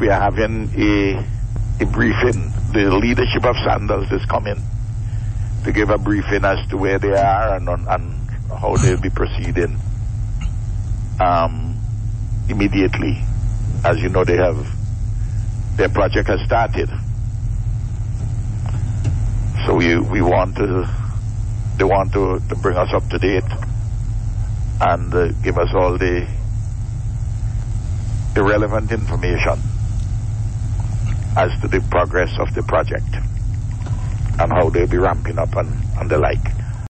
we are having a briefing. The leadership of Sandals is coming to give a briefing as to where they are and how they'll be proceeding immediately. As you know, their project has started. So they want to bring us up to date and give us all the relevant information as to the progress of the project and how they'll be ramping up and the like.